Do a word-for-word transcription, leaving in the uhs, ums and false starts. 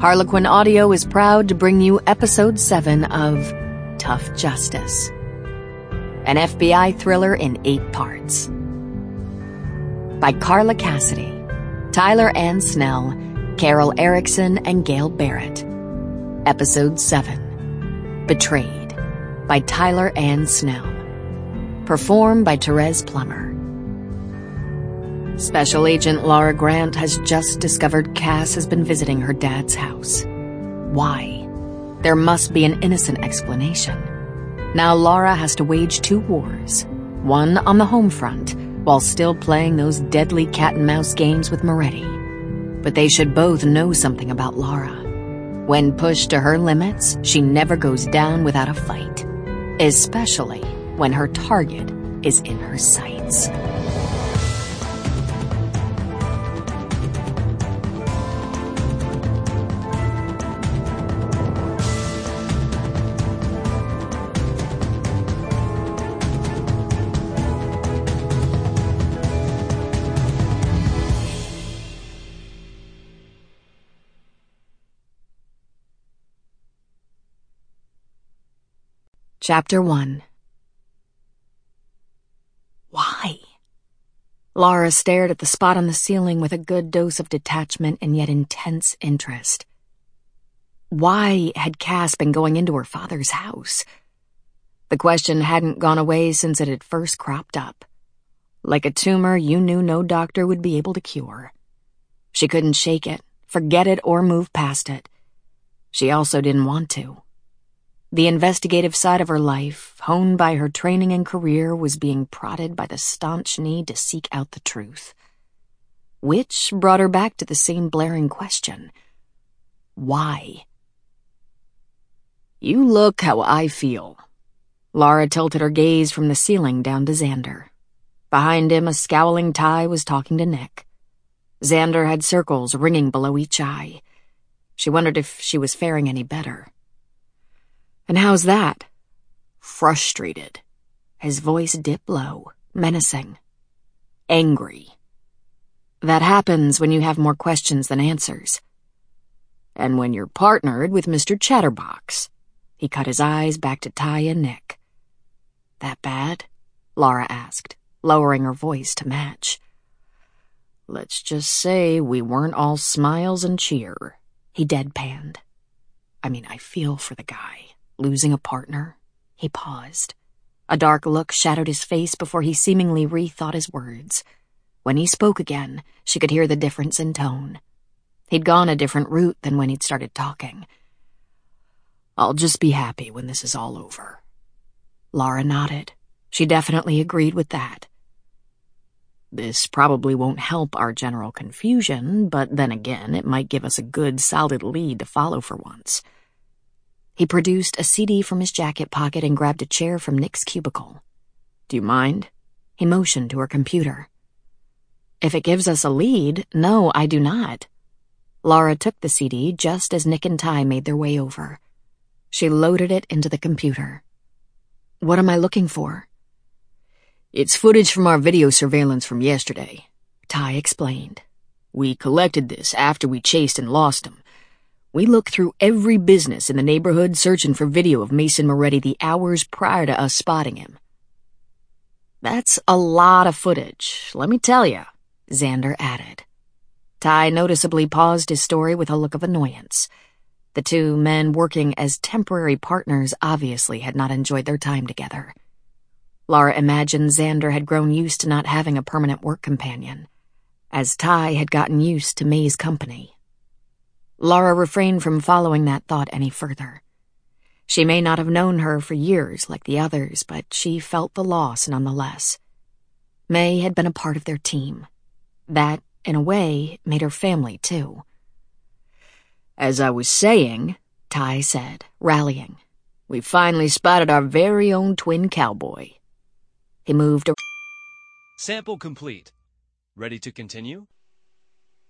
Harlequin Audio is proud to bring you Episode seven of Tough Justice, an F B I thriller in eight parts. By Carla Cassidy, Tyler Ann Snell, Carol Erickson, and Gail Barrett. Episode seven, Betrayed, by Tyler Ann Snell. Performed by Therese Plummer. Special Agent Laura Grant has just discovered Cass has been visiting her dad's house. Why? There must be an innocent explanation. Now Laura has to wage two wars, one on the home front, while still playing those deadly cat-and-mouse games with Moretti. But they should both know something about Laura. When pushed to her limits, she never goes down without a fight, especially when her target is in her sights. Chapter one. Why? Laura stared at the spot on the ceiling with a good dose of detachment and yet intense interest. Why had Cass been going into her father's house? The question hadn't gone away since it had first cropped up. Like a tumor you knew no doctor would be able to cure. She couldn't shake it, forget it, or move past it. She also didn't want to. The investigative side of her life, honed by her training and career, was being prodded by the staunch need to seek out the truth. Which brought her back to the same blaring question. Why? You look how I feel. Laura tilted her gaze from the ceiling down to Xander. Behind him, a scowling Ty was talking to Nick. Xander had circles ringing below each eye. She wondered if she was faring any better. And how's that? Frustrated. His voice dipped low, menacing. Angry. That happens when you have more questions than answers. And when you're partnered with Mister Chatterbox. He cut his eyes back to Ty and Nick. That bad? Laura asked, lowering her voice to match. Let's just say we weren't all smiles and cheer. He deadpanned. I mean, I feel for the guy. Losing a partner? He paused. A dark look shadowed his face before he seemingly rethought his words. When he spoke again, she could hear the difference in tone. He'd gone a different route than when he'd started talking. I'll just be happy when this is all over. Laura nodded. She definitely agreed with that. This probably won't help our general confusion, but then again, it might give us a good, solid lead to follow for once. He produced a C D from his jacket pocket and grabbed a chair from Nick's cubicle. Do you mind? He motioned to her computer. If it gives us a lead, no, I do not. Laura took the C D just as Nick and Ty made their way over. She loaded it into the computer. What am I looking for? It's footage from our video surveillance from yesterday, Ty explained. We collected this after we chased and lost him. We looked through every business in the neighborhood searching for video of Mason Moretti the hours prior to us spotting him. That's a lot of footage, let me tell you, Xander added. Ty noticeably paused his story with a look of annoyance. The two men working as temporary partners obviously had not enjoyed their time together. Laura imagined Xander had grown used to not having a permanent work companion, as Ty had gotten used to May's company. Laura refrained from following that thought any further. She may not have known her for years like the others, but she felt the loss nonetheless. May had been a part of their team. That, in a way, made her family, too. As I was saying, Ty said, rallying, we finally spotted our very own twin cowboy. He moved. Sample complete. Ready to continue?